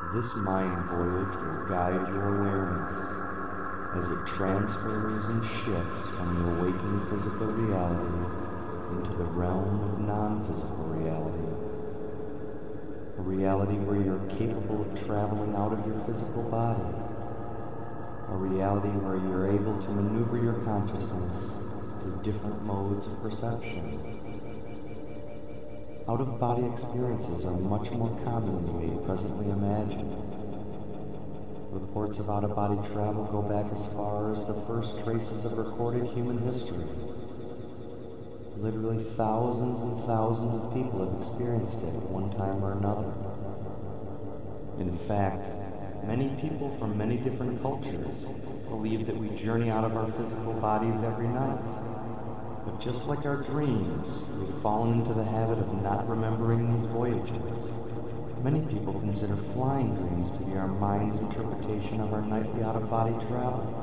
This mind voyage will guide your awareness as it transfers and shifts from the awakened physical reality into the realm of non-physical reality. A reality where you're capable of traveling out of your physical body. A reality where you're able to maneuver your consciousness through different modes of perception. Out-of-body experiences are much more common than you may presently imagine. Reports of out-of-body travel go back as far as the first traces of recorded human history. Literally thousands and thousands of people have experienced it at one time or another. In fact, many people from many different cultures believe that we journey out of our physical bodies every night. But just like our dreams, we've fallen into the habit of not remembering these voyages. Many people consider flying dreams to be our mind's interpretation of our nightly out-of-body travels.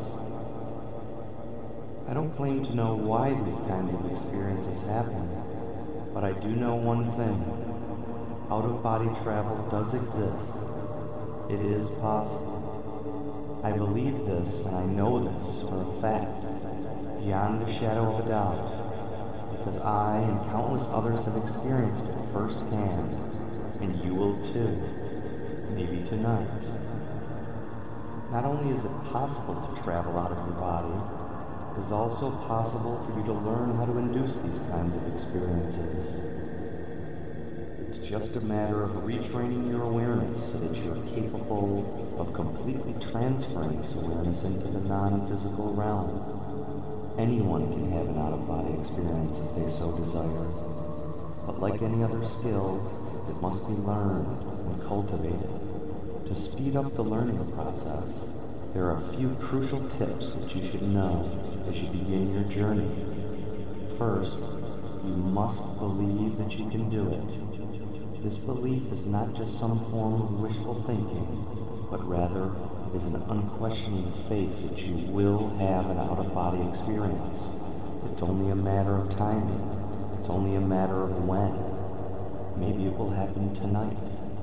I don't claim to know why these kinds of experiences happen, but I do know one thing. Out-of-body travel does exist. It is possible. I believe this, and I know this for a fact, beyond a shadow of a doubt, because I and countless others have experienced it firsthand, and you will too, maybe tonight. Not only is it possible to travel out of your body, it is also possible for you to learn how to induce these kinds of experiences. It's just a matter of retraining your awareness so that you're capable of completely transferring this awareness into the non-physical realm. Anyone can have an out-of-body experience if they so desire, but like any other skill, it must be learned and cultivated. To speed up the learning process, there are a few crucial tips that you should know as you begin your journey. First, you must believe that you can do it. This belief is not just some form of wishful thinking, but rather it is an unquestioning faith that you will have an out-of-body experience. It's only a matter of timing. It's only a matter of when. Maybe it will happen tonight.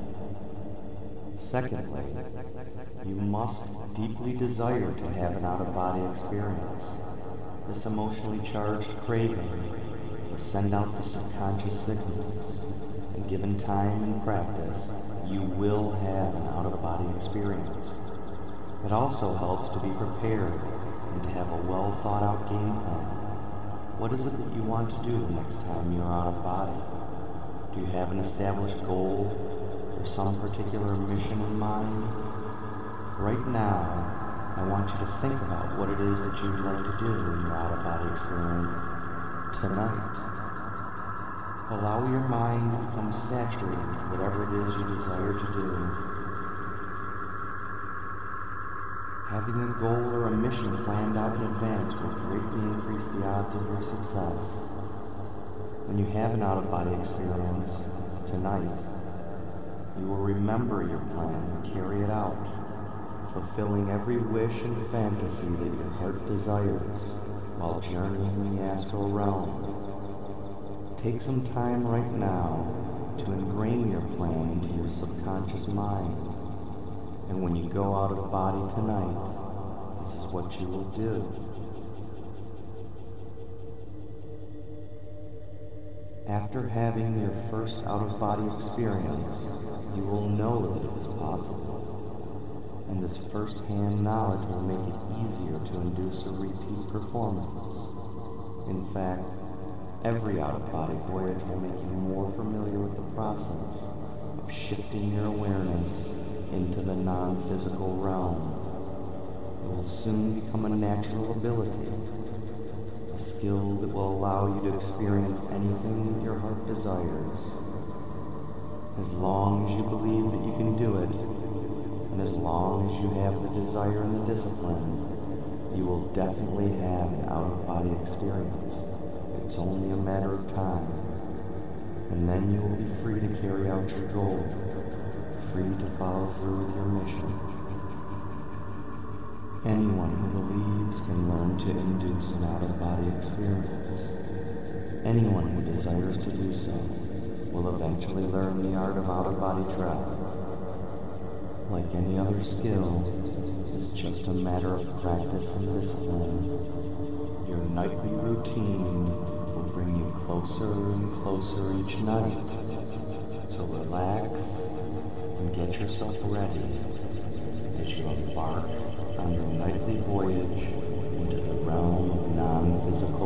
Secondly, you must deeply desire to have an out-of-body experience. This emotionally charged craving will send out the subconscious signals, and given time and practice, you will have an out-of-body experience. It also helps to be prepared and to have a well-thought-out game plan. What is it that you want to do the next time you're out of body? Do you have an established goal or some particular mission in mind? Right now, I want you to think about what it is that you'd like to do in your out-of-body experience tonight. Allow your mind to become saturated with whatever it is you desire to do. Having a goal or a mission planned out in advance will greatly increase the odds of your success. When you have an out-of-body experience tonight, you will remember your plan and carry it out, fulfilling every wish and fantasy that your heart desires while journeying in the astral realm. Take some time right now to ingrain your plan into your subconscious mind, and when you go out of body tonight, this is what you will do. After having your first out-of-body experience, you will know that it is possible, and this first-hand knowledge will make it easier to induce a repeat performance. In fact, every out-of-body voyage will make you more familiar with the process of shifting your awareness into the non-physical realm. It will soon become a natural ability, a skill that will allow you to experience anything that your heart desires. As long as you believe that you can do it, and as long as you have the desire and the discipline, you will definitely have an out-of-body experience. It's only a matter of time, and then you will be free to carry out your goal, free to follow through with your mission. Anyone who believes can learn to induce an out-of-body experience. Anyone who desires to do so will eventually learn the art of out-of-body travel. like any other skill, it's just a matter of practice and discipline. Your nightly routine will bring you closer and closer each night. So relax and get yourself ready as you embark on your nightly voyage into the realm of non-physical